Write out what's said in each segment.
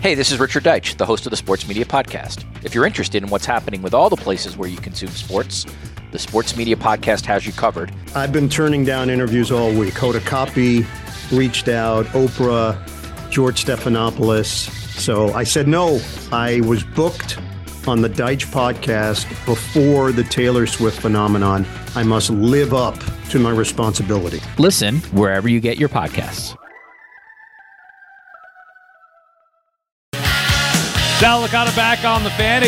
Hey, this is Richard Deitch, the host of the Sports Media Podcast. If you're interested in what's happening with all the places where you consume sports, the Sports Media Podcast has you covered. I've been turning down interviews all week. Hoda Kotb reached out, Oprah, George Stephanopoulos. So I said no. I was booked on the Deitch podcast before the Taylor Swift phenomenon. I must live up to my responsibility. Listen wherever you get your podcasts. Sal Licata back on the Fan.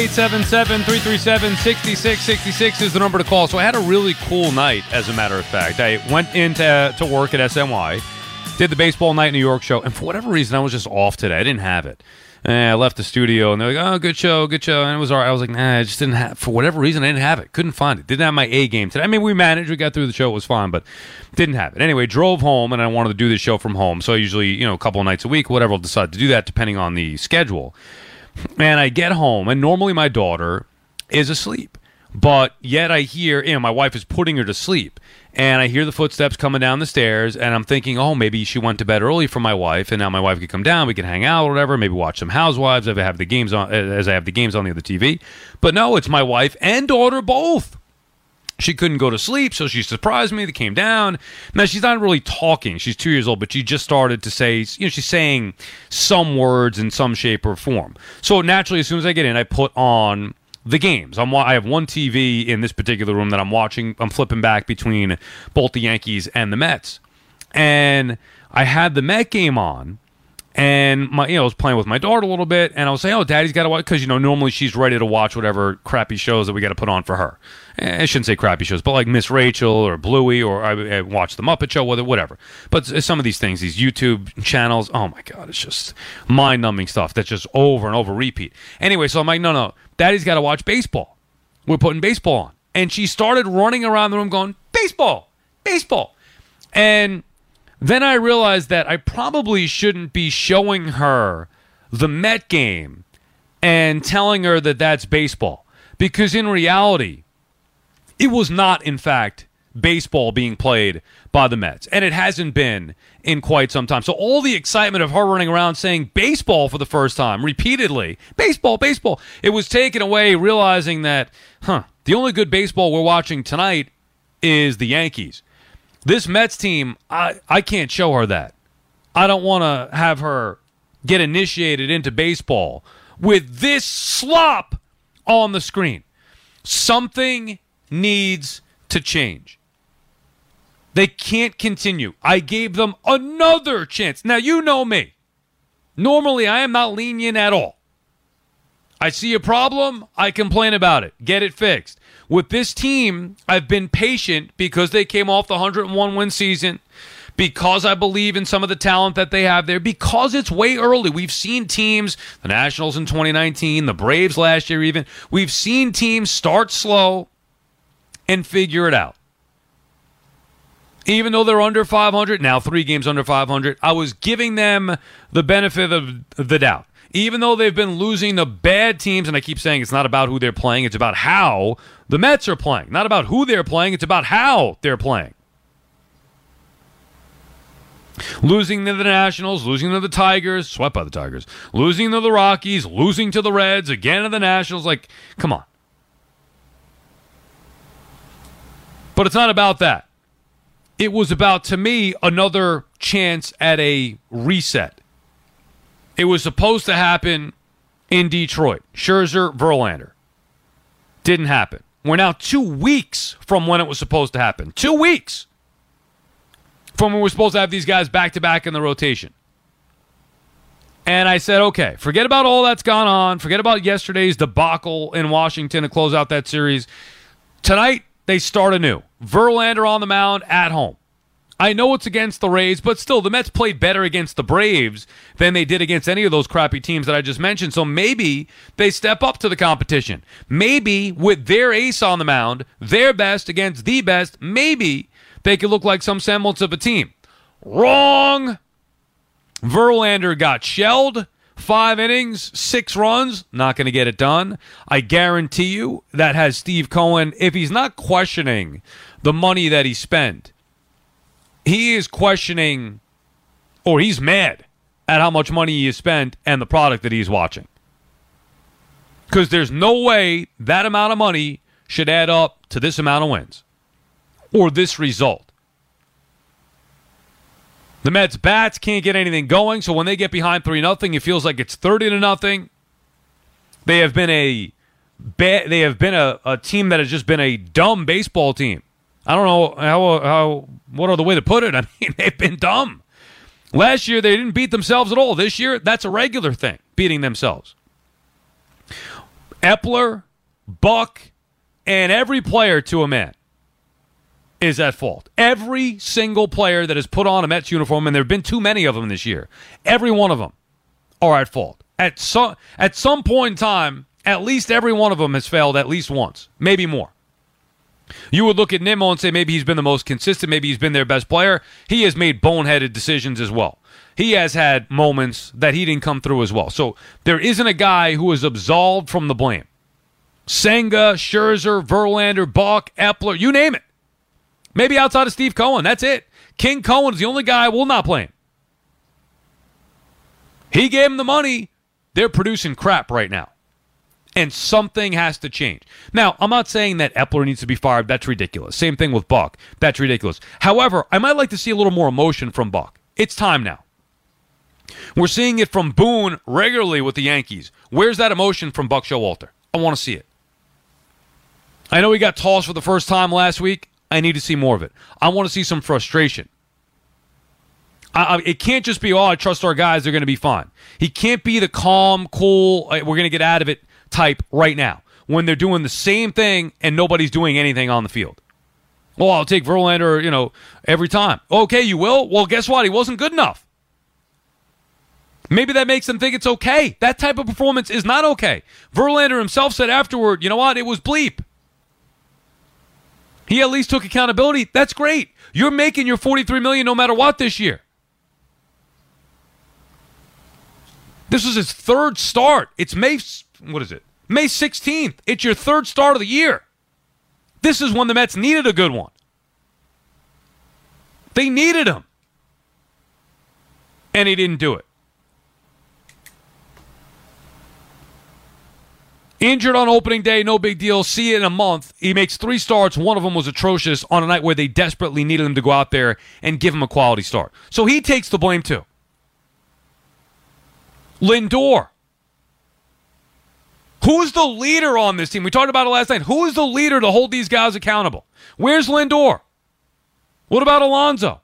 877-337-6666 is the number to call. So I had a really cool night, as a matter of fact. I went into work at SNY, did the Baseball Night New York show, and for whatever reason, I was just off today. I didn't have it. And I left the studio, and they're like, oh, good show. And it was all right. I was like, nah, I just didn't have, for whatever reason, I didn't have it. Couldn't find it. Didn't have my A game today. I mean, we managed. We got through the show. It was fine, but didn't have it. Anyway, drove home, and I wanted to do this show from home. So I usually, a couple of nights a week, whatever, I'll decide to do that depending on the schedule. And I get home, and normally my daughter is asleep. But yet I hear, my wife is putting her to sleep. And I hear the footsteps coming down the stairs, and I'm thinking, oh, maybe she went to bed early for my wife, and now my wife could come down, we can hang out or whatever, maybe watch some Housewives as I have the games on the other TV. But no, it's my wife and daughter both. She couldn't go to sleep, so she surprised me. They came down. Now, she's not really talking. She's 2 years old, but she just started to say, she's saying some words in some shape or form. So naturally, as soon as I get in, I put on the games. I have one TV in this particular room that I'm watching. I'm flipping back between both the Yankees and the Mets. And I had the Met game on. And I was playing with my daughter a little bit, and I was saying, "Oh, Daddy's got to watch," because normally she's ready to watch whatever crappy shows that we got to put on for her. I shouldn't say crappy shows, but like Miss Rachel or Bluey, or I watch the Muppet Show, whatever. But some of these things, these YouTube channels, oh my God, it's just mind-numbing stuff that's just over and over repeat. Anyway, so I'm like, no, Daddy's got to watch baseball. We're putting baseball on, and she started running around the room going, "Baseball, baseball," and then I realized that I probably shouldn't be showing her the Met game and telling her that that's baseball. Because in reality, it was not, in fact, baseball being played by the Mets. And it hasn't been in quite some time. So all the excitement of her running around saying baseball for the first time, repeatedly, baseball, baseball, it was taken away realizing that, the only good baseball we're watching tonight is the Yankees. This Mets team, I can't show her that. I don't want to have her get initiated into baseball with this slop on the screen. Something needs to change. They can't continue. I gave them another chance. Now, you know me. Normally, I am not lenient at all. I see a problem, I complain about it. Get it fixed. With this team, I've been patient because they came off the 101-win season, because I believe in some of the talent that they have there, because it's way early. We've seen teams, the Nationals in 2019, the Braves last year even, we've seen teams start slow and figure it out. Even though they're under 500, now 3 games under 500, I was giving them the benefit of the doubt. Even though they've been losing to bad teams, and I keep saying it's not about who they're playing, it's about how the Mets are playing. Not about who they're playing, it's about how they're playing. Losing to the Nationals, losing to the Tigers, swept by the Tigers, losing to the Rockies, losing to the Reds, again to the Nationals, come on. But it's not about that. It was about, to me, another chance at a reset. It was supposed to happen in Detroit. Scherzer, Verlander. Didn't happen. We're now 2 weeks from when it was supposed to happen. 2 weeks from when we're supposed to have these guys back-to-back in the rotation. And I said, okay, forget about all that's gone on. Forget about yesterday's debacle in Washington to close out that series. Tonight, they start anew. Verlander on the mound at home. I know it's against the Rays, but still, the Mets played better against the Braves than they did against any of those crappy teams that I just mentioned. So maybe they step up to the competition. Maybe with their ace on the mound, their best against the best, maybe they could look like some semblance of a team. Wrong! Verlander got shelled. 5 innings, 6 runs, not going to get it done. I guarantee you that has Steve Cohen, if he's not questioning the money that he spent, he is questioning, or he's mad at how much money he has spent and the product that he's watching. Because there's no way that amount of money should add up to this amount of wins or this result. The Mets bats can't get anything going, so when they get behind 3-0, it feels like it's 30-0. They have been a team that has just been a dumb baseball team. I don't know what other way to put it. I mean, they've been dumb. Last year, they didn't beat themselves at all. This year, that's a regular thing, beating themselves. Epler, Buck, and every player to a man is at fault. Every single player that has put on a Mets uniform, and there have been too many of them this year, every one of them are at fault. At some point in time, at least every one of them has failed at least once, maybe more. You would look at Nimmo and say maybe he's been the most consistent, maybe he's been their best player. He has made boneheaded decisions as well. He has had moments that he didn't come through as well. So there isn't a guy who is absolved from the blame. Senga, Scherzer, Verlander, Buck, Epler, you name it. Maybe outside of Steve Cohen, that's it. King Cohen is the only guy I will not blame. He gave him the money. They're producing crap right now. And something has to change. Now, I'm not saying that Epler needs to be fired. That's ridiculous. Same thing with Buck. That's ridiculous. However, I might like to see a little more emotion from Buck. It's time now. We're seeing it from Boone regularly with the Yankees. Where's that emotion from Buck Showalter? I want to see it. I know he got tossed for the first time last week. I need to see more of it. I want to see some frustration. It can't just be, I trust our guys, they're going to be fine. He can't be the calm, cool, we're going to get out of it type right now when they're doing the same thing and nobody's doing anything on the field. Well, I'll take Verlander, every time. Okay, you will? Well, guess what? He wasn't good enough. Maybe that makes them think it's okay. That type of performance is not okay. Verlander himself said afterward, you know what? It was bleep. He at least took accountability. That's great. You're making your $43 million no matter what this year. This was his third start. It's May 16th. It's your third start of the year. This is when the Mets needed a good one. They needed him. And he didn't do it. Injured on opening day, no big deal. See you in a month. He makes 3 starts. One of them was atrocious on a night where they desperately needed him to go out there and give him a quality start. So he takes the blame too. Lindor. Who is the leader on this team? We talked about it last night. Who is the leader to hold these guys accountable? Where's Lindor? What about Alonso?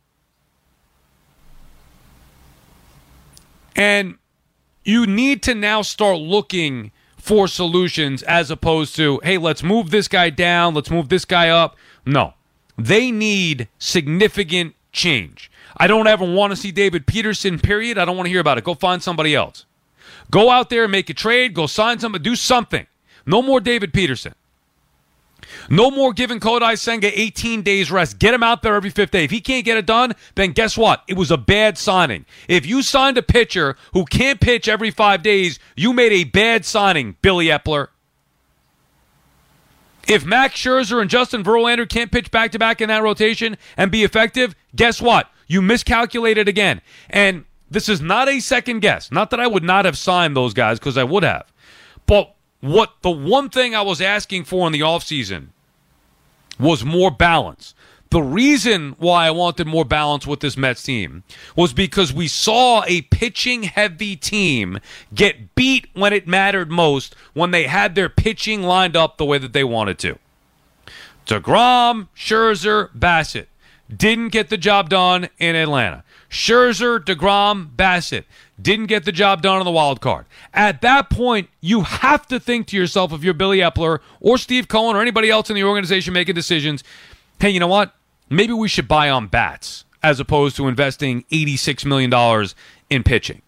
And you need to now start looking for solutions as opposed to, hey, let's move this guy down, let's move this guy up. No. They need significant change. I don't ever want to see David Peterson, period. I don't want to hear about it. Go find somebody else. Go out there and make a trade. Go sign somebody. Do something. No more David Peterson. No more giving Kodai Senga 18 days rest. Get him out there every 5th day. If he can't get it done, then guess what? It was a bad signing. If you signed a pitcher who can't pitch every 5 days, you made a bad signing, Billy Epler. If Max Scherzer and Justin Verlander can't pitch back-to-back in that rotation and be effective, guess what? You miscalculated again. And this is not a second guess. Not that I would not have signed those guys, because I would have. But the one thing I was asking for in the offseason was more balance. The reason why I wanted more balance with this Mets team was because we saw a pitching-heavy team get beat when it mattered most, when they had their pitching lined up the way that they wanted to. DeGrom, Scherzer, Bassett didn't get the job done in Atlanta. Scherzer, DeGrom, Bassett didn't get the job done on the wild card. At that point, you have to think to yourself, if you're Billy Epler or Steve Cohen or anybody else in the organization making decisions, hey, you know what? Maybe we should buy on bats as opposed to investing $86 million in pitching.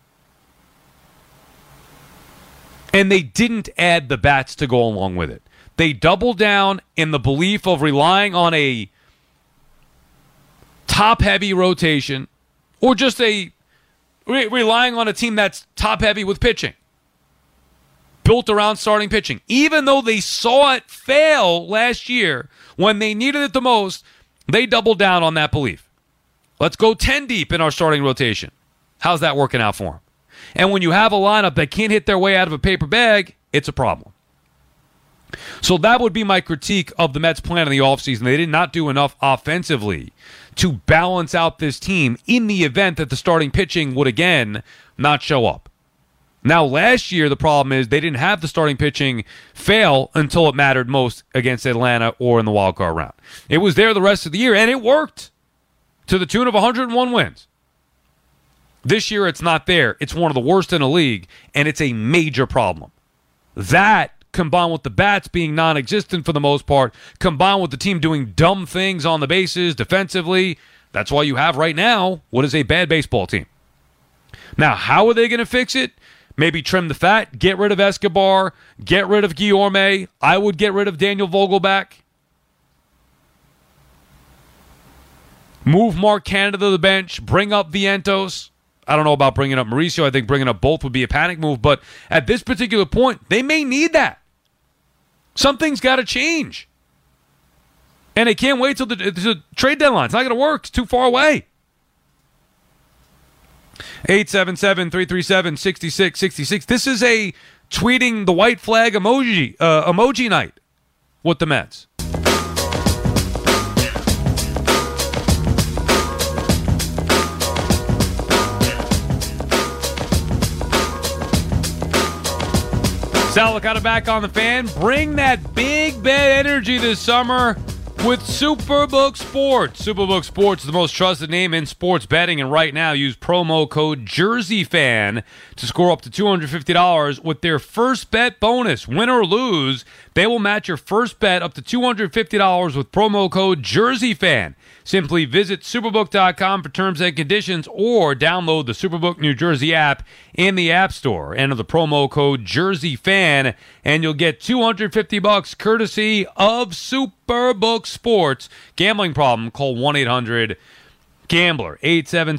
And they didn't add the bats to go along with it. They doubled down in the belief of relying on a top-heavy rotation, or just relying on a team that's top-heavy with pitching, built around starting pitching. Even though they saw it fail last year when they needed it the most, they doubled down on that belief. Let's go 10 deep in our starting rotation. How's that working out for him? And when you have a lineup that can't hit their way out of a paper bag, it's a problem. So that would be my critique of the Mets' plan in the offseason. They did not do enough offensively to balance out this team in the event that the starting pitching would again not show up. Now, last year, the problem is they didn't have the starting pitching fail until it mattered most against Atlanta or in the wild card round. It was there the rest of the year, and it worked to the tune of 101 wins. This year, it's not there. It's one of the worst in the league, and it's a major problem. That, combined with the bats being non-existent for the most part, combined with the team doing dumb things on the bases defensively, that's why you have right now what is a bad baseball team. Now, how are they going to fix it? Maybe trim the fat, get rid of Escobar, get rid of Guillorme. I would get rid of Daniel Vogelbach. Move Mark Canada to the bench, bring up Vientos. I don't know about bringing up Mauricio. I think bringing up both would be a panic move. But at this particular point, they may need that. Something's got to change. And they can't wait till the trade deadline. It's not going to work. It's too far away. 877-337-6666. This is a tweeting the white flag emoji night with the Mets. Sal Licata back on the Fan. Bring that big bet energy this summer with Superbook Sports. Superbook Sports is the most trusted name in sports betting, and right now use promo code JerseyFan to score up to $250 with their first bet bonus. Win or lose, they will match your first bet up to $250 with promo code JerseyFan. Simply visit Superbook.com for terms and conditions or download the Superbook New Jersey app in the App Store. Enter the promo code JerseyFan and you'll get $250 courtesy of Superbook Sports. Gambling problem? Call 1-800-GAMBLER.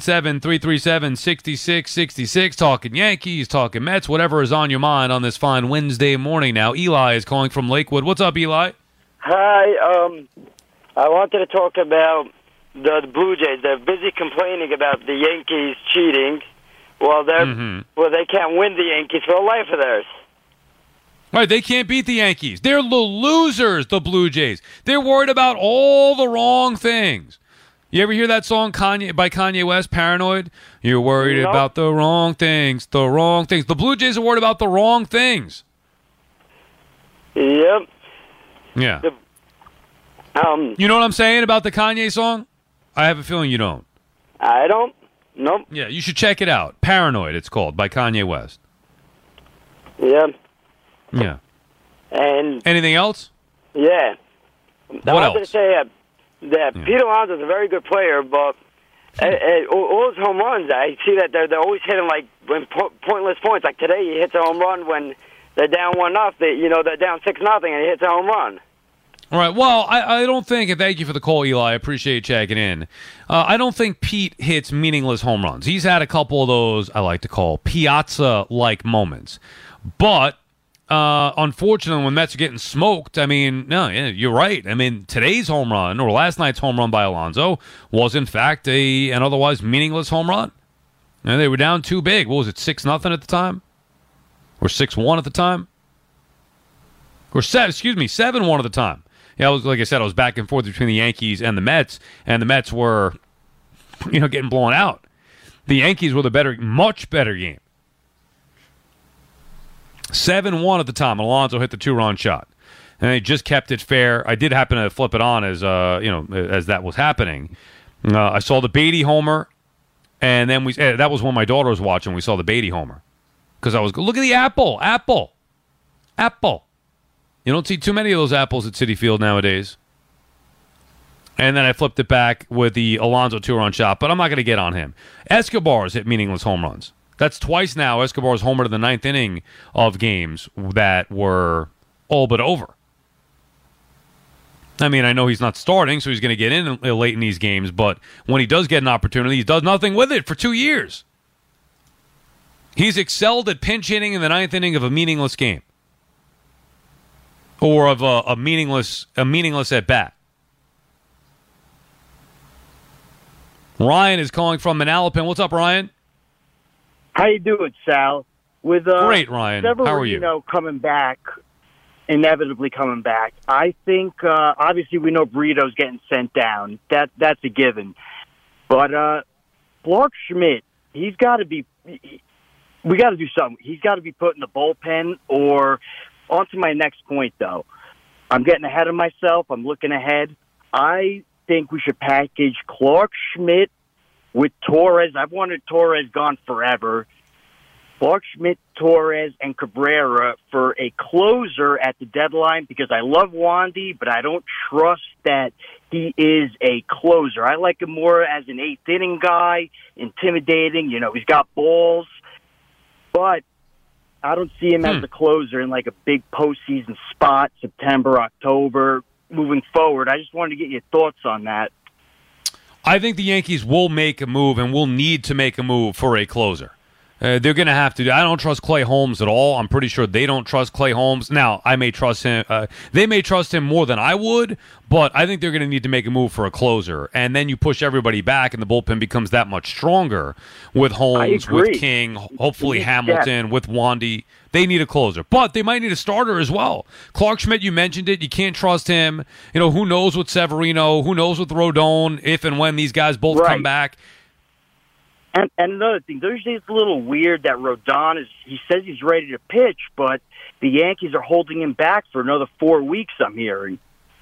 877-337-6666. Talking Yankees, talking Mets, whatever is on your mind on this fine Wednesday morning now. Eli is calling from Lakewood. What's up, Eli? Hi. I wanted to talk about the Blue Jays. They're busy complaining about the Yankees cheating. Well, they can't win the Yankees for the life of theirs. Right, they can't beat the Yankees. They're the losers, the Blue Jays. They're worried about all the wrong things. You ever hear that song by Kanye West, Paranoid? You're worried about the wrong things, the wrong things. The Blue Jays are worried about the wrong things. Yep. Yeah. You know what I'm saying about the Kanye song? I have a feeling you don't. I don't. Nope. Yeah, you should check it out. Paranoid, it's called, by Kanye West. Yep. Yeah. And anything else? Yeah. What I wanted else? to say that Pete Alonso is a very good player, but all his home runs, I see that they're always hitting like pointless points. Like today, he hits a home run when they're down 1-0. They're down 6-0, and he hits a home run. All right. Well, I don't think, and thank you for the call, Eli. I appreciate you checking in. I don't think Pete hits meaningless home runs. He's had a couple of those I like to call Piazza-like moments. But unfortunately, when Mets are getting smoked, I mean, no, you're right. I mean, today's home run, or last night's home run by Alonso, was in fact an otherwise meaningless home run. And they were down too big. What was it, 6-0 at the time? Or 6-1 at the time? Or 7-1 at the time. Yeah, like I said, I was back and forth between the Yankees and the Mets were, getting blown out. The Yankees were the much better game. 7-1 at the time. Alonso hit the 2-run shot, and they just kept it fair. I did happen to flip it on as that was happening. I saw the Beatty homer, and then that was when my daughter was watching. We saw the Beatty homer because I was look at the apple. You don't see too many of those apples at Citi Field nowadays. And then I flipped it back with the Alonso 2-run shot, but I'm not going to get on him. Escobar's hit meaningless home runs. That's twice now Escobar's homered in the 9th inning of games that were all but over. I mean, I know he's not starting, so he's going to get in late in these games, but when he does get an opportunity, he does nothing with it for 2 years. He's excelled at pinch hitting in the 9th inning of a meaningless game. Or of a meaningless at bat. Ryan is calling from Manalapan. What's up, Ryan? How you doing, Sal? With Great, Ryan. How are you? Severino inevitably coming back, I think obviously we know Burrito's getting sent down. That's a given. But Clark Schmidt, he's got to be. We got to do something. He's got to be put in the bullpen. Or on to my next point, though. I'm getting ahead of myself. I'm looking ahead. I think we should package Clark Schmidt with Torres. I've wanted Torres gone forever. Clark Schmidt, Torres, and Cabrera for a closer at the deadline because I love Wandy, but I don't trust that he is a closer. I like him more as an eighth-inning guy, intimidating. You know, he's got balls. But I don't see him as a closer in like a big postseason spot, September, October, moving forward. I just wanted to get your thoughts on that. I think the Yankees will make a move and will need to make a move for a closer. They're going to have to. I don't trust Clay Holmes at all. I'm pretty sure they don't trust Clay Holmes. Now, I may trust him. They may trust him more than I would, but I think they're going to need to make a move for a closer. And then you push everybody back, and the bullpen becomes that much stronger with Holmes, with King, hopefully Hamilton, with Wandy. They need a closer, but they might need a starter as well. Clark Schmidt, you mentioned it. You can't trust him. You know, who knows with Severino? Who knows with Rodon? If and when these guys both come back. And another thing, usually it's a little weird that Rodon he says he's ready to pitch, but the Yankees are holding him back for another 4 weeks, I'm hearing.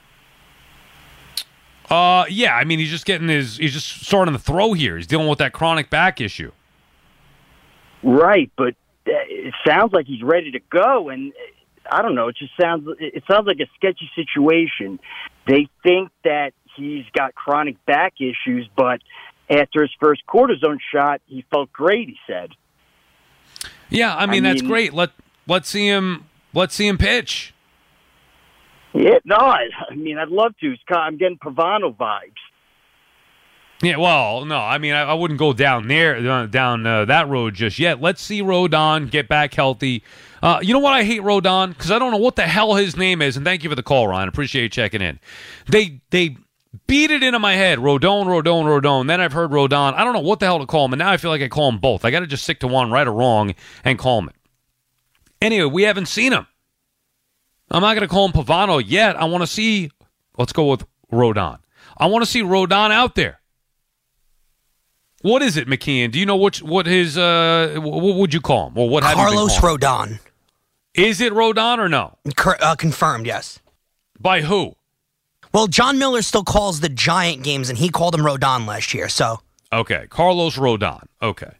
Yeah, I mean, he's just starting to throw here. He's dealing with that chronic back issue. Right, but it sounds like he's ready to go, and I don't know, it sounds like a sketchy situation. They think that he's got chronic back issues, but after his first cortisone shot, he felt great, he said. Yeah, I mean that's great. Let's see him pitch. Yeah, no, I mean I'd love to. I'm getting Pavano vibes. Yeah, well, no, I mean I wouldn't go down that road just yet. Let's see Rodon get back healthy. You know what I hate Rodon? Because I don't know what the hell his name is. And thank you for the call, Ryan. Appreciate you checking in. They beat it into my head. Rodon. Then I've heard Rodon. I don't know what the hell to call him, and now I feel like I call him both. I got to just stick to one, right or wrong, and call him it. Anyway, we haven't seen him. I'm not going to call him Pavano yet. I want to see. Let's go with Rodon. I want to see Rodon out there. What is it, McKeon? Do you know what his what would you call him, or what? Carlos Rodon. Is it Rodon or no? Confirmed. Yes. By who? Well, John Miller still calls the Giant games, and he called him Rodon last year. So okay, Carlos Rodon. Okay,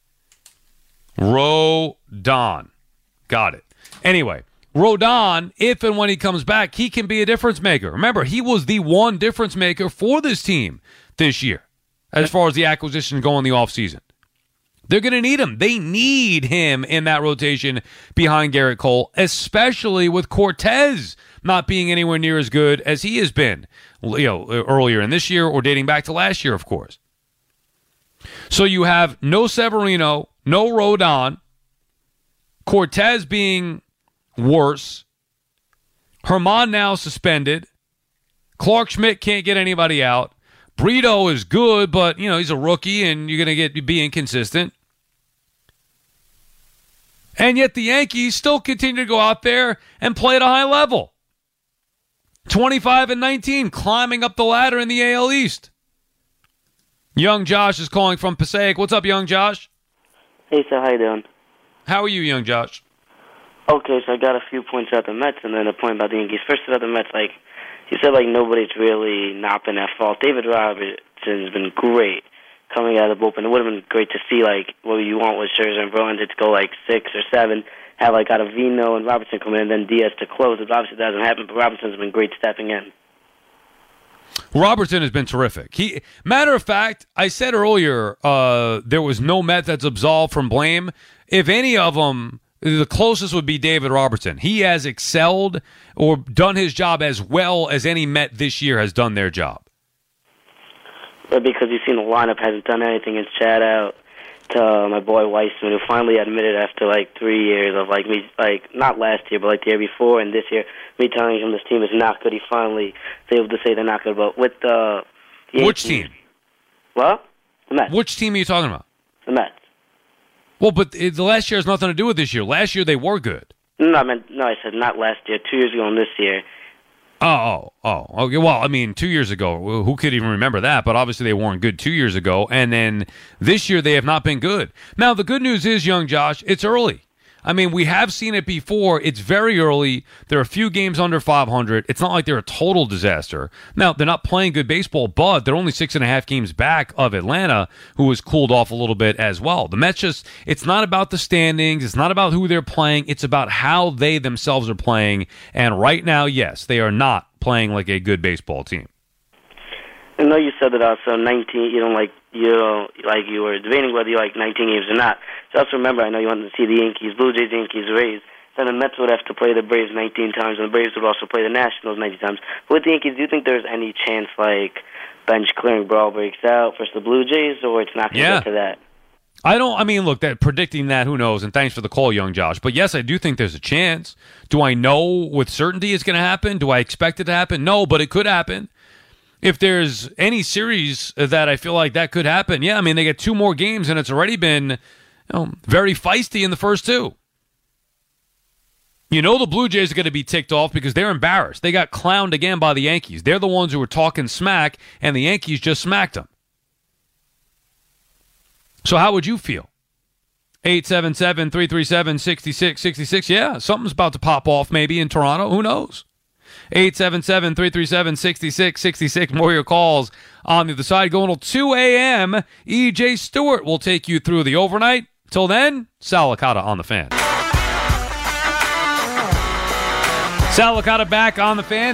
Rodon. Got it. Anyway, Rodon, if and when he comes back, he can be a difference maker. Remember, he was the one difference maker for this team this year, as far as the acquisition go in the offseason. They're going to need him. They need him in that rotation behind Garrett Cole, especially with Cortez not being anywhere near as good as he has been, earlier in this year or dating back to last year, of course. So you have no Severino, no Rodon, Cortez being worse, Herman now suspended, Clark Schmidt can't get anybody out, Brito is good, but he's a rookie and you're going to be inconsistent. And yet the Yankees still continue to go out there and play at a high level. 25-19, climbing up the ladder in the AL East. Young Josh is calling from Passaic. What's up, Young Josh? Hey, so how you doing? How are you, Young Josh? Okay, so I got a few points about the Mets and then a point about the Yankees. First about the Mets, you said nobody's really not been at fault. David Robertson's been great coming out of the bullpen. It would have been great to see what you want with Scherzer and Verlander to go 6 or 7. Have Ottavino and Robertson come in, and then Diaz to close. It obviously doesn't happen, but Robertson's been great stepping in. Robertson has been terrific. Matter of fact, I said earlier there was no Met that's absolved from blame. If any of them, the closest would be David Robertson. He has excelled or done his job as well as any Met this year has done their job. But because you've seen the lineup hasn't done anything, and shout out to my boy Weissman, who finally admitted after 3 years of me, not last year, but the year before and this year, me telling him this team is not good. He finally was able to say they're not good. But with the Yankees, which team? What? The Mets. Which team are you talking about? The Mets. Well, but the last year has nothing to do with this year. Last year they were good. I said not last year, 2 years ago and this year. Oh. Okay. Well, I mean, 2 years ago, who could even remember that? But obviously they weren't good 2 years ago. And then this year they have not been good. Now, the good news is, young Josh, it's early. I mean, we have seen it before. It's very early. There are a few games under 500. It's not like they're a total disaster. Now, they're not playing good baseball, but they're only 6.5 games back of Atlanta, who has cooled off a little bit as well. The Mets it's not about the standings. It's not about who they're playing. It's about how they themselves are playing. And right now, yes, they are not playing like a good baseball team. I know you said that also 19. You were debating whether you like 19 games or not. So also remember, I know you wanted to see the Yankees, Blue Jays, Yankees, Rays. Then the Mets would have to play the Braves 19 times, and the Braves would also play the Nationals 19 times. But with the Yankees, do you think there's any chance like bench clearing brawl breaks out versus the Blue Jays, or it's not going to get to that? Look, predicting that, who knows? And thanks for the call, young Josh. But yes, I do think there's a chance. Do I know with certainty it's going to happen? Do I expect it to happen? No, but it could happen. If there's any series that I feel like that could happen, yeah, I mean, they get 2 more games, and it's already been very feisty in the first 2. The Blue Jays are going to be ticked off because they're embarrassed. They got clowned again by the Yankees. They're the ones who were talking smack, and the Yankees just smacked them. So how would you feel? 877-337-6666. Yeah, something's about to pop off maybe in Toronto. Who knows? 877-337-6666. More of your calls on the other side. Going till 2 a.m., E.J. Stewart will take you through the overnight. Till then, Sal Licata on the Fan. Sal Licata back on the Fan.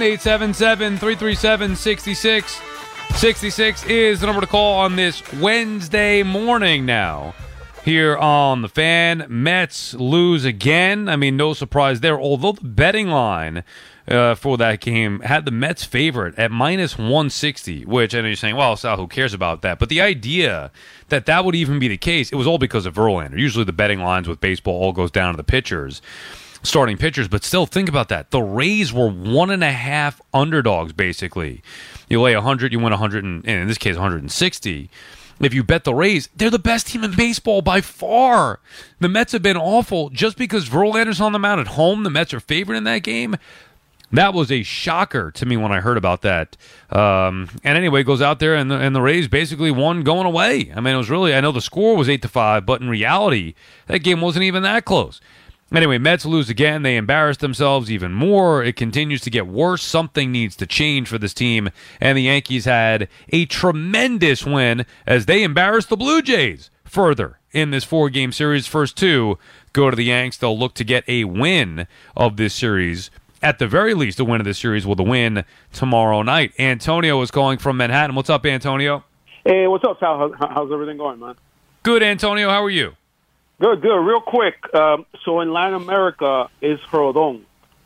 877-337-6666 is the number to call on this Wednesday morning now. Here on the Fan, Mets lose again. I mean, no surprise there. Although the betting line for that game had the Mets favorite at minus 160, which I know you're saying, well, Sal, who cares about that? But the idea that would even be the case, it was all because of Verlander. Usually the betting lines with baseball all goes down to the pitchers, starting pitchers. But still, think about that. The Rays were 1.5 underdogs, basically. You lay 100, you win 100, and in this case, 160. If you bet the Rays, they're the best team in baseball by far. The Mets have been awful just because Verlander's on the mound at home. The Mets are favored in that game. That was a shocker to me when I heard about that. And anyway, goes out there and the Rays basically won going away. I mean, it was really, I know the score was 8-5, but in reality, that game wasn't even that close. Anyway, Mets lose again. They embarrass themselves even more. It continues to get worse. Something needs to change for this team. And the Yankees had a tremendous win as they embarrassed the Blue Jays further in this 4-game series. First 2 go to the Yanks. They'll look to get a win of this series. At the very least, a win of this series with a win tomorrow night. Antonio is calling from Manhattan. What's up, Antonio? Hey, what's up, Sal? How's everything going, man? Good, Antonio. How are you? Good. Real quick, so in Latin America is Rodon.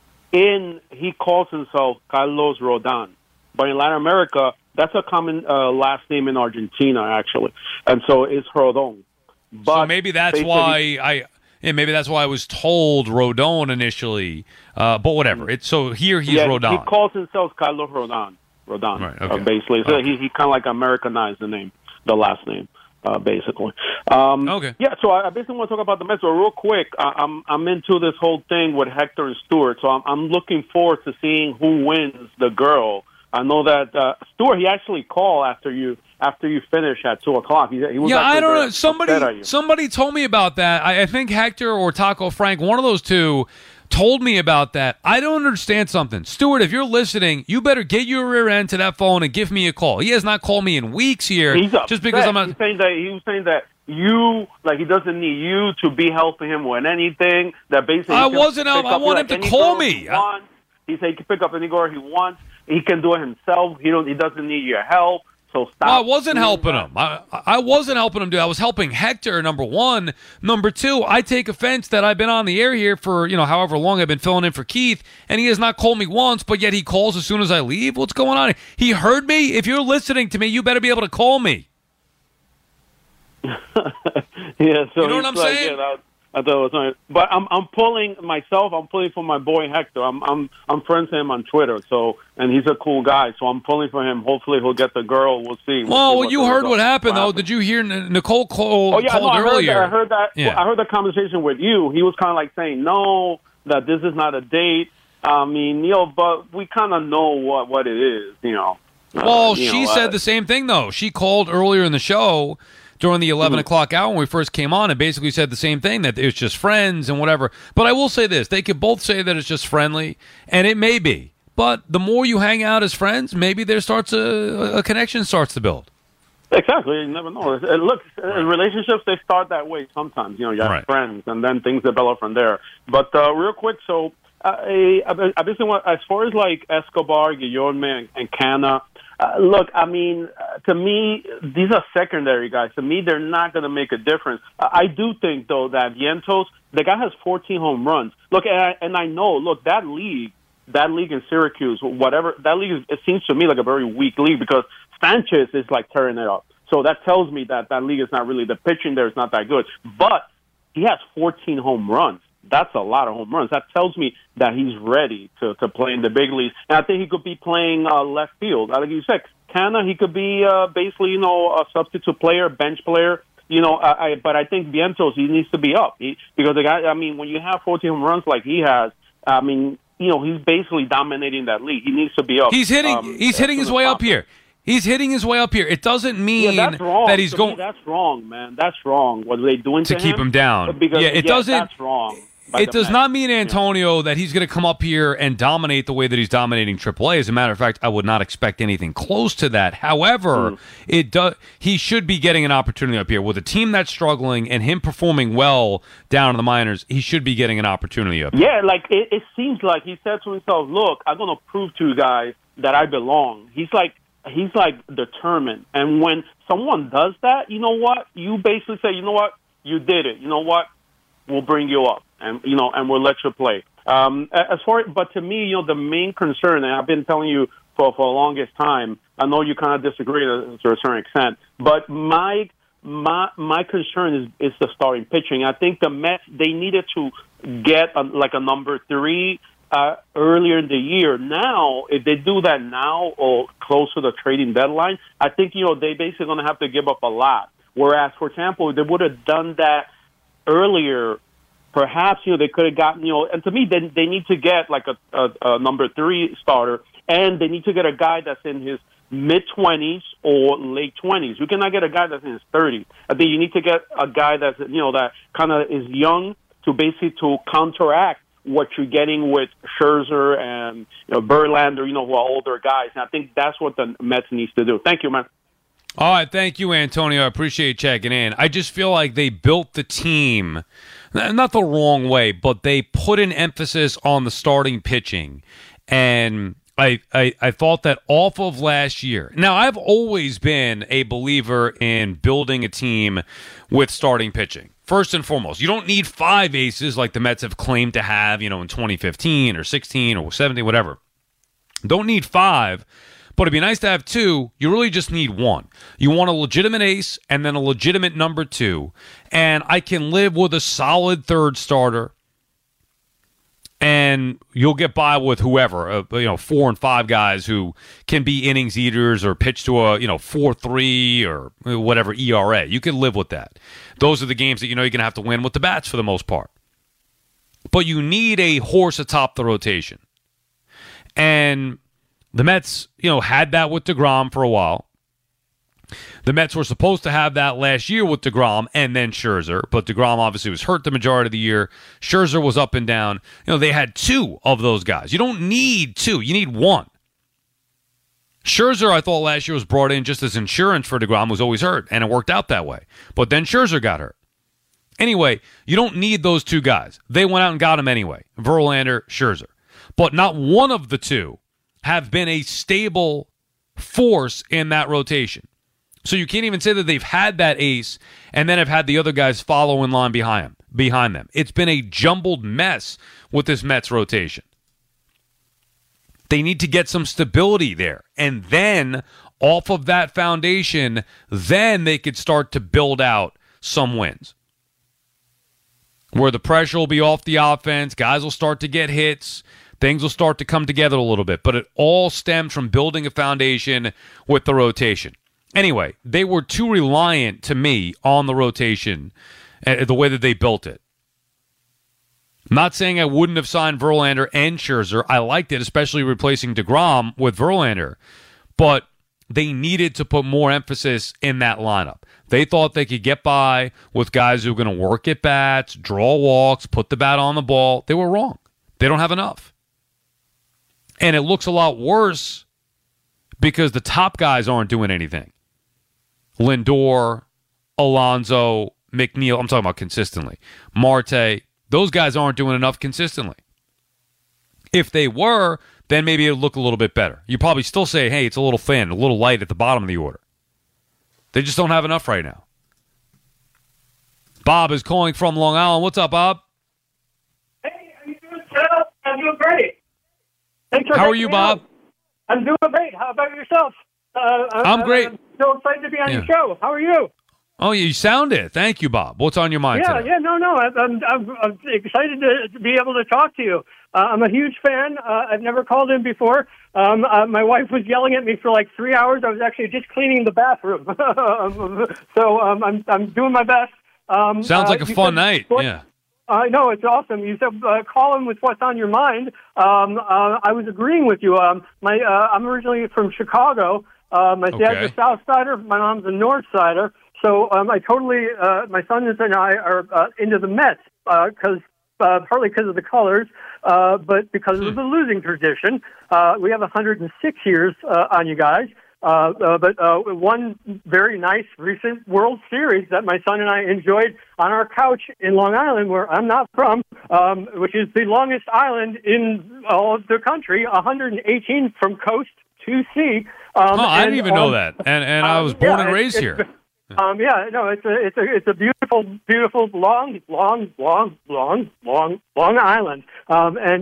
He calls himself Carlos Rodon. But in Latin America, that's a common last name in Argentina, actually. And so it's Rodon. But so maybe that's why maybe that's why I was told Rodon initially. But whatever. So here he's Rodon. He calls himself Carlos Rodon. Right, okay. Basically. So he kind of like Americanized the last name. Basically. Okay. Yeah, so I basically want to talk about the Mets. So real quick, I'm into this whole thing with Hector and Stewart, so I'm looking forward to seeing who wins the girl. I know that Stewart, he actually called after you finish at 2:00. He was I don't know. Somebody told me about that. I think Hector or Taco Frank, one of those two, told me about that. I don't understand something. Stuart, if you're listening, you better get your rear end to that phone and give me a call. He has not called me in weeks here. He's upset. Just because I'm not. He was saying that you, like, he doesn't need you to be helping him with anything. That basically I want him to call me. He said he can pick up any girl he wants. He can do it himself. He doesn't need your help. So stop. Well, I wasn't helping him. I wasn't helping him, dude. I was helping Hector, number one. Number two, I take offense that I've been on the air here for, however long I've been filling in for Keith, and he has not called me once, but yet he calls as soon as I leave. What's going on? He heard me? If you're listening to me, you better be able to call me. Yeah, so you know what I'm saying? I thought it was nice. But I'm pulling myself. I'm pulling for my boy Hector. I'm friends with him on Twitter. So, and he's a cool guy. So I'm pulling for him. Hopefully he'll get the girl. We'll see. Well, you heard what happened though. Did you hear Nicole called earlier? I heard that. Yeah. I heard the conversation with you. He was kind of like saying no, that this is not a date. I mean, but we kind of know what it is, Well, she said the same thing, though. She called earlier in the show during the 11 o'clock hour when we first came on and basically said the same thing, that it's just friends and whatever. But I will say this. They could both say that it's just friendly, and it may be. But the more you hang out as friends, maybe there starts a connection starts to build. Exactly. You never know. Look, relationships, they start that way sometimes. You have friends, and then things develop from there. But real quick, so I basically want, as far as like Escobar, Guillorme, and Canna, look, I mean, to me, these are secondary guys. To me, they're not going to make a difference. I do think, though, that Vientos, the guy has 14 home runs. Look, and I know, look, that league in Syracuse, whatever, that league, it seems to me like a very weak league because Sanchez is like tearing it up. So that tells me that league is not really, the pitching there is not that good. But he has 14 home runs. That's a lot of home runs. That tells me that he's ready to play in the big leagues. And I think he could be playing left field. Like you said, Canna, he could be basically, a substitute player, bench player. But I think Vientos, he needs to be up. Because the guy, I mean, when you have 14 home runs like he has, I mean, he's basically dominating that league. He needs to be up. He's hitting his way up here. He's hitting his way up here. It doesn't mean that he's going. That's wrong, man. That's wrong. What are they doing to keep him down? Because, it doesn't. That's wrong. It does not mean, Antonio, that he's going to come up here and dominate the way that he's dominating AAA. As a matter of fact, I would not expect anything close to that. However, he should be getting an opportunity up here. With a team that's struggling and him performing well down in the minors, he should be getting an opportunity up here. Yeah, like it seems like he said to himself, look, I'm going to prove to you guys that I belong. He's like determined. And when someone does that, you know what? You basically say, you know what? You did it. You know what? We'll bring you up. And we'll let you play. But to me, the main concern, and I've been telling you for the longest time, I know you kind of disagree to a certain extent, but my concern is the starting pitching. I think the Mets, they needed to get a number 3 earlier in the year. Now, if they do that now or close to the trading deadline, I think they basically going to have to give up a lot. Whereas, for example, if they would have done that earlier, perhaps, they could have gotten, and to me, they need to get like a number 3 starter, and they need to get a guy that's in his mid-20s or late 20s. You cannot get a guy that's in his 30s. I think you need to get a guy that's, that kind of is young to counteract what you're getting with Scherzer and Verlander, who are older guys. And I think that's what the Mets needs to do. Thank you, man. All right, thank you, Antonio. I appreciate checking in. I just feel like they built the team, not the wrong way, but they put an emphasis on the starting pitching. And I thought that off of last year. Now, I've always been a believer in building a team with starting pitching. First and foremost, you don't need 5 aces like the Mets have claimed to have, in 2015 or 16 or 17, whatever. Don't need 5. But it'd be nice to have 2. You really just need 1. You want a legitimate ace and then a legitimate number 2. And I can live with a solid third starter. And you'll get by with whoever, 4 and 5 guys who can be innings eaters or pitch to a, 4.3 or whatever ERA. You can live with that. Those are the games that you're going to have to win with the bats for the most part. But you need a horse atop the rotation. And the Mets, had that with DeGrom for a while. The Mets were supposed to have that last year with DeGrom and then Scherzer, but DeGrom obviously was hurt the majority of the year. Scherzer was up and down. They had 2 of those guys. You don't need 2. You need 1. Scherzer, I thought last year was brought in just as insurance for DeGrom, who was always hurt, and it worked out that way. But then Scherzer got hurt. Anyway, you don't need those 2 guys. They went out and got him anyway, Verlander, Scherzer. But not one of the 2 have been a stable force in that rotation. So you can't even say that they've had that ace and then have had the other guys follow in line behind them. It's been a jumbled mess with this Mets rotation. They need to get some stability there. And then, off of that foundation, then they could start to build out some wins. where the pressure will be off the offense, guys will start to get hits, things will start to come together a little bit, but it all stems from building a foundation with the rotation. Anyway, they were too reliant to me on the rotation, the way that they built it. Not saying I wouldn't have signed Verlander and Scherzer. I liked it, especially replacing DeGrom with Verlander. But they needed to put more emphasis in that lineup. They thought they could get by with guys who were going to work at bats, draw walks, put the bat on the ball. They were wrong. They don't have enough. And it looks a lot worse because the top guys aren't doing anything. Lindor, Alonso, McNeil, I'm talking about consistently. Marte, those guys aren't doing enough consistently. If they were, then maybe it would look a little bit better. You probably still say, hey, it's a little thin, a little light at the bottom of the order. They just don't have enough right now. Bob is calling from Long Island. What's up, Bob? Hey, how you doing, Phil? I'm doing great. How are you, Bob? I'm doing great. How about yourself? I'm great. I'm so excited to be on your show. How are you? Oh, you sound it. Thank you, Bob. What's on your mind today? No. I'm excited to be able to talk to you. I'm a huge fan. I've never called in before. My wife was yelling at me for like 3 hours. I was actually just cleaning the bathroom. So I'm doing my best. Sounds like a fun night. Yeah. I know, it's awesome. You said call in with what's on your mind. I was agreeing with you. I'm originally from Chicago. My dad's a South Sider. My mom's a North Sider. So I totally, my sons and I are into the Mets because partly because of the colors, but because of the losing tradition. We have 106 years on you guys. But one very nice recent World Series that my son and I enjoyed on our couch in Long Island, where I'm not from, which is the longest island in all of the country, 118 from coast to sea. I didn't even know that, and I was born and raised here. It's a beautiful, long island, and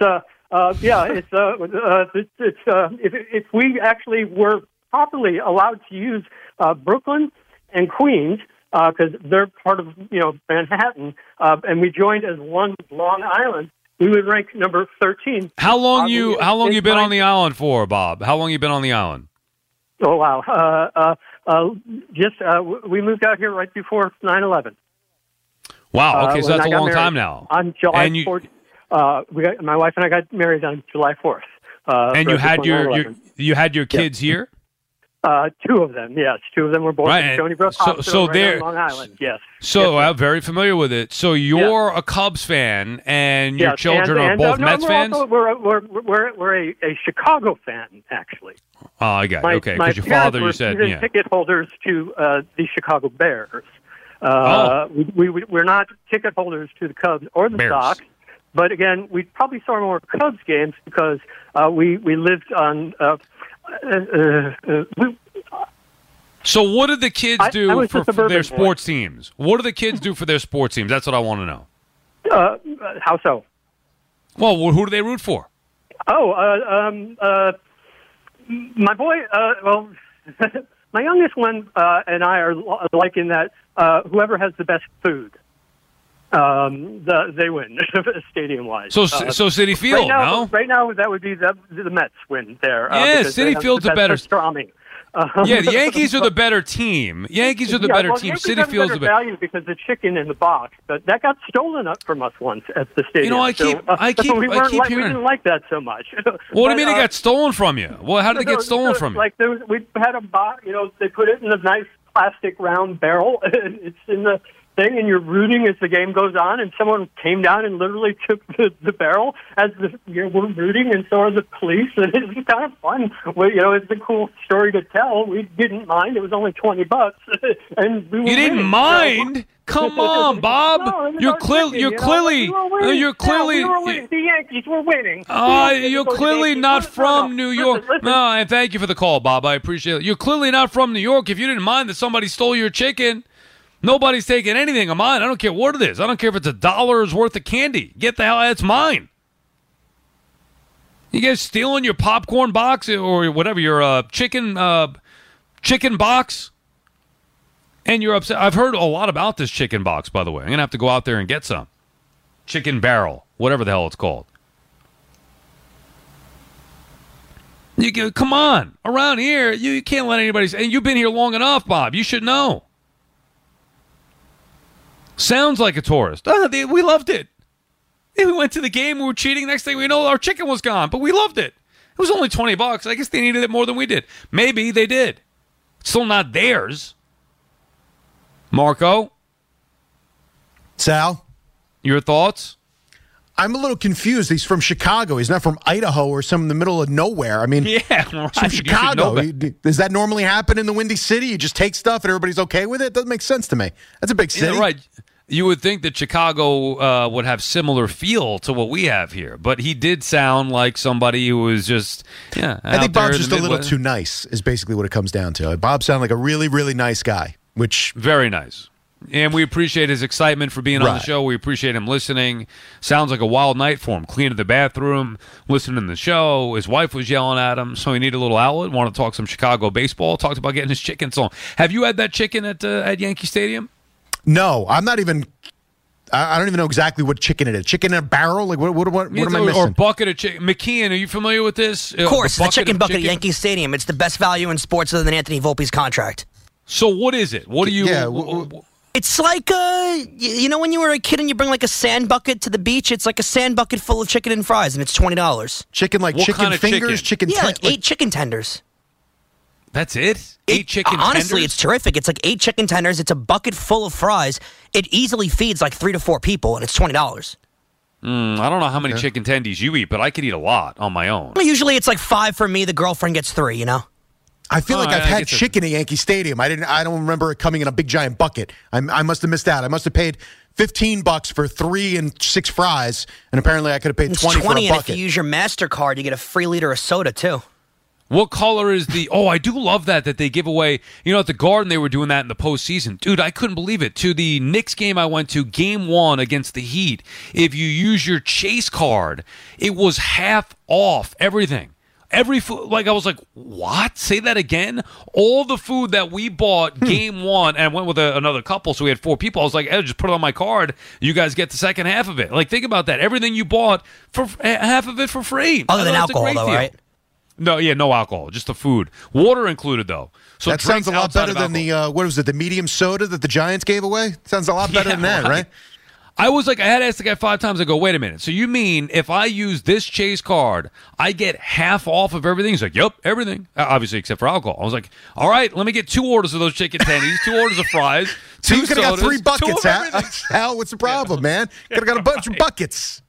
if we actually were properly allowed to use Brooklyn and Queens, because they're part of Manhattan, and we joined as one Long Island, we would rank number 13. How long you been on the island for, Bob? How long you been on the island? Oh wow! We moved out here right before 9/11. Wow. Okay, so that's a long time now. On July 4th, my wife and I got married on July 4th. And you had your kids here? Two of them, yes. Two of them were born in Stony Brook Hospital on Long Island, yes. So I'm very familiar with it. So you're a Cubs fan, and your children are both Mets fans? We're a Chicago fan, actually. Oh, I got it. Okay, because your father, you said, yeah. Ticket holders to the Chicago Bears. We're not ticket holders to the Cubs or the Sox. But again, we probably saw more Cubs games because we lived on. So what did the kids do for their sports teams? What do the kids do for their sports teams? That's what I want to know. How so? Well, who do they root for? My boy. My youngest one and I are liking that. Whoever has the best food. They win stadium-wise. So Citi Field, right now, that would be the Mets win there. Yeah, Citi Field's a better. Yeah, the Yankees are the better team. Yankees are the better team. Citi Field's the better value because the chicken in the box, but that got stolen up from us once at the stadium. I keep we hearing. We didn't like that so much. What do you mean it got stolen from you? Well, how did it get stolen from you? Like we had a box. They put it in a nice plastic round barrel. It's in the thing, and you're rooting as the game goes on, and someone came down and literally took the barrel as we're rooting, and so are the police, and it's kind of fun. Well, it's a cool story to tell. We didn't mind. It was only $20, and we were didn't mind. Come on, Bob. You're clearly. The Yankees were winning. You're clearly not from New York. No, and thank you for the call, Bob. I appreciate it. You're clearly not from New York. If you didn't mind that somebody stole your chicken. Nobody's taking anything of mine. I don't care what it is. I don't care if it's $1's worth of candy. Get the hell out. It's mine. You guys stealing your popcorn box or whatever, your chicken box, and you're upset. I've heard a lot about this chicken box, by the way. I'm going to have to go out there and get some. Chicken Barrel, whatever the hell it's called. Come on, around here, you can't let anybody say, and you've been here long enough, Bob. You should know. Sounds like a tourist. We loved it. We went to the game, we were cheating. Next thing we know, our chicken was gone, but we loved it. It was only $20. I guess they needed it more than we did. Maybe they did. It's still not theirs. Marco? Sal? Your thoughts? I'm a little confused. He's from Chicago. He's not from Idaho or some in the middle of nowhere. I mean, yeah, right. He's from Chicago. Does that normally happen in the Windy City? You just take stuff and everybody's okay with it? Doesn't make sense to me. That's a big city. Yeah, right. You would think that Chicago would have similar feel to what we have here, but he did sound like somebody who was just, I think Bob's just a little too nice is basically what it comes down to. Bob sounded like a really, really nice guy, which... Very nice. And we appreciate his excitement for being on the show. We appreciate him listening. Sounds like a wild night for him. Cleaning the bathroom, listening to the show. His wife was yelling at him, so he needed a little outlet. Wanted to talk some Chicago baseball. Talked about getting his chicken song. Have you had that chicken at Yankee Stadium? No, I'm not even... I don't even know exactly what chicken it is. Chicken in a barrel? Like what am I missing? Or bucket of chicken. McKeon, are you familiar with this? Of course, the chicken bucket at Yankee Stadium. It's the best value in sports other than Anthony Volpe's contract. So what is it? What do you... Yeah, it's like, you know when you were a kid and you bring like a sand bucket to the beach? It's like a sand bucket full of chicken and fries, and it's $20. Chicken like what chicken kind of fingers? Chicken? Yeah, like 8 chicken tenders. That's it? 8 chicken tenders? Honestly, it's terrific. It's like 8 chicken tenders. It's a bucket full of fries. It easily feeds like 3 to 4 people, and it's $20. I don't know how many chicken tendies you eat, but I could eat a lot on my own. Well, usually it's like 5 for me. The girlfriend gets 3, you know? I feel like I've had chicken at Yankee Stadium. I don't remember it coming in a big giant bucket. I must have missed out. I must have paid $15 for 3 and 6 fries, and apparently I could have paid $20 for a bucket. And if you use your MasterCard, you get a free liter of soda too. What color is the... Oh, I do love that they give away... You know, at the Garden, they were doing that in the postseason. Dude, I couldn't believe it. To the Knicks game I went to, Game 1 against the Heat, if you use your Chase card, it was half off everything. Every food... Like, I was like, what? Say that again? All the food that we bought Game 1, and I went with another couple, so we had 4 people. I was like, hey, just put it on my card. You guys get the second half of it. Like, think about that. Everything you bought, for half of it for free. Other than alcohol, though, right? No, no alcohol, just the food. Water included, though. So that sounds a lot better than the, what was it, the medium soda that the Giants gave away? Sounds a lot better than that, right? I was like, I had to ask the guy 5 times. I go, wait a minute. So you mean if I use this Chase card, I get half off of everything? He's like, yep, everything. Obviously, except for alcohol. I was like, all right, let me get 2 orders of those chicken tendies, 2 orders of fries, 2 you could have got 3 buckets, Al. What's the problem, man? Could have got a bunch of buckets.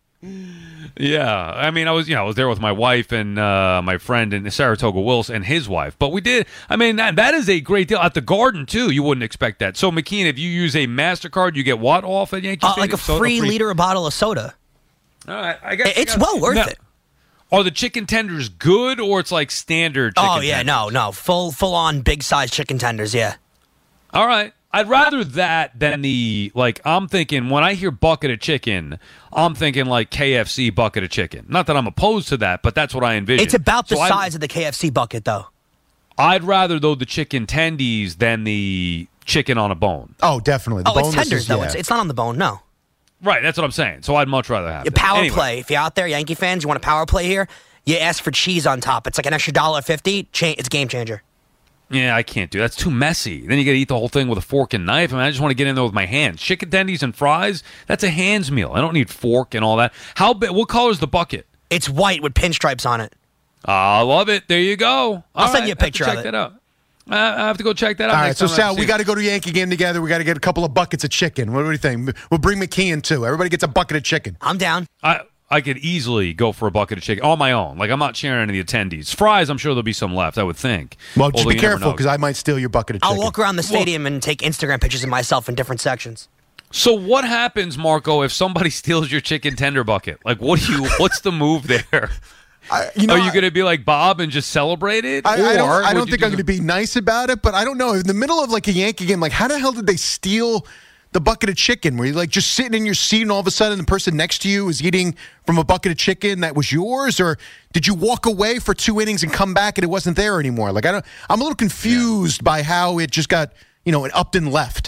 Yeah, I mean, I was there with my wife and my friend and Saratoga Wills and his wife. But we did. I mean, that is a great deal at the Garden too. You wouldn't expect that. So McKeon, if you use a MasterCard, you get what off at Yankee Stadium? Like a free liter, a bottle of soda. All right, I guess it's well worth it. Are the chicken tenders good, or it's like standard chicken tenders? No, full on big size chicken tenders. Yeah. All right. I'd rather that than I'm thinking, when I hear bucket of chicken, I'm thinking like KFC bucket of chicken. Not that I'm opposed to that, but that's what I envision. It's about the size of the KFC bucket, though. I'd rather, though, the chicken tendies than the chicken on a bone. Oh, definitely. It's tenders, though. Yeah. It's not on the bone, no. Right, that's what I'm saying. So I'd much rather have it. Power play. If you're out there, Yankee fans, you want a power play here, you ask for cheese on top. It's like an extra $1.50. It's a game changer. Yeah, I can't do that. That's too messy. Then you got to eat the whole thing with a fork and knife. I mean, I just want to get in there with my hands. Chicken tendies and fries, that's a hands meal. I don't need fork and all that. What color is the bucket? It's white with pinstripes on it. I love it. There you go. I'll send you a picture of it. Check that out. I have to go check that out. All right, so Sal, we got to go to Yankee game together. We got to get a couple of buckets of chicken. What do you think? We'll bring McKeon, too. Everybody gets a bucket of chicken. I'm down. I could easily go for a bucket of chicken on my own. Like, I'm not sharing any of the attendees. Fries, I'm sure there'll be some left, I would think. Well, just be careful, because I might steal your bucket of chicken. I'll walk around the stadium and take Instagram pictures of myself in different sections. So what happens, Marco, if somebody steals your chicken tender bucket? Like, what's the move there? Are you going to be like Bob and just celebrate it? I don't think I'm going to be nice about it, but I don't know. In the middle of like a Yankee game, like how the hell did they steal the bucket of chicken? Were you like just sitting in your seat and all of a sudden the person next to you is eating from a bucket of chicken that was yours? Or did you walk away for 2 innings and come back and it wasn't there anymore? Like I'm a little confused by how it just got, upped and left.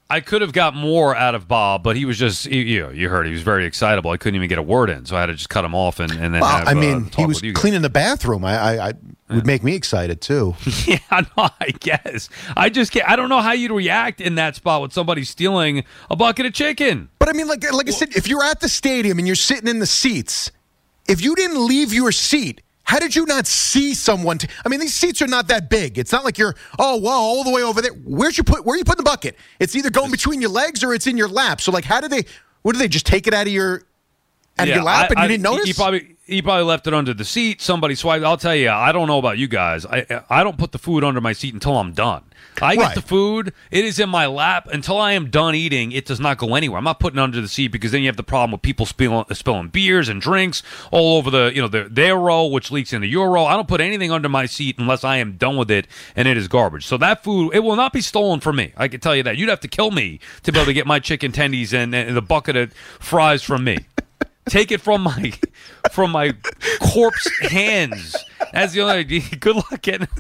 I could have got more out of Bob, but he was just, you heard, he was very excitable. I couldn't even get a word in, so I had to just cut him off and then he was cleaning the bathroom. I would make me excited, too. Yeah, no, I guess. I just can't. I don't know how you'd react in that spot with somebody stealing a bucket of chicken. But, I mean, like I said, if you're at the stadium and you're sitting in the seats, if you didn't leave your seat, how did you not see someone? I mean, these seats are not that big. It's not like you're, all the way over there. Where you putting the bucket? It's either going between your legs or it's in your lap. So, like, what do they just take it out of your lap and you didn't notice? He probably left it under the seat. Somebody swiped. I'll tell you, I don't know about you guys. I don't put the food under my seat until I'm done. I get the food. It is in my lap. Until I am done eating, it does not go anywhere. I'm not putting it under the seat because then you have the problem with people spilling beers and drinks all over their row, which leaks into your row. I don't put anything under my seat unless I am done with it and it is garbage. So that food, it will not be stolen from me. I can tell you that. You'd have to kill me to be able to get my chicken tendies and the bucket of fries from me. Take it from my corpse hands. That's the only idea. Good luck getting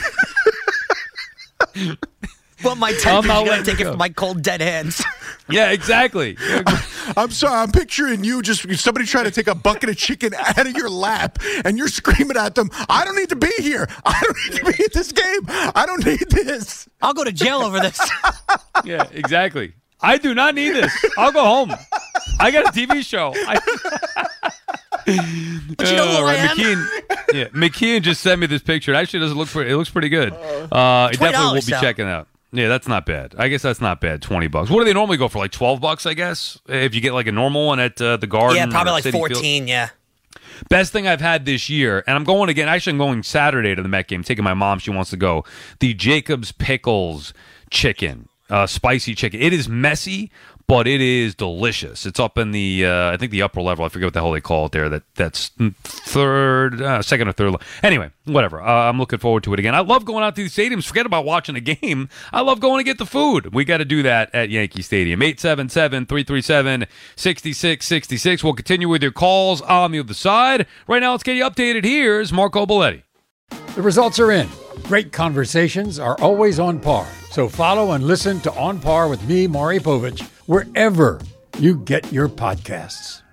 Well, my tenders, you gotta take it from my cold, dead hands. Yeah, exactly. I'm sorry. I'm picturing you just somebody trying to take a bucket of chicken out of your lap, and you're screaming at them, I don't need to be here. I don't need to be at this game. I don't need this. I'll go to jail over this. Yeah, exactly. I do not need this. I'll go home. I got a TV show. But you know who I am? McKeon just sent me this picture. It actually doesn't look pretty. It looks pretty good. It definitely will be checking out. Yeah, that's not bad. I guess that's not bad. $20. What do they normally go for? Like $12, I guess, if you get like a normal one at the Garden. Yeah, probably like City 14. Field. Yeah. Best thing I've had this year, and I'm going again. Actually, I'm going Saturday to the Met game. Taking my mom; she wants to go. The Jacob's Pickles chicken. Spicy chicken. It is messy, but it is delicious. It's up in the, I think the upper level. I forget what the hell they call it there. That's second or third level. Anyway, whatever. I'm looking forward to it again. I love going out to the stadiums. Forget about watching a game. I love going to get the food. We got to do that at Yankee Stadium. 877-337-6666. We'll continue with your calls on the other side. Right now, let's get you updated. Here's Marco Belletti. The results are in. Great conversations are always on par. So follow and listen to On Par with me, Maury Povich, wherever you get your podcasts.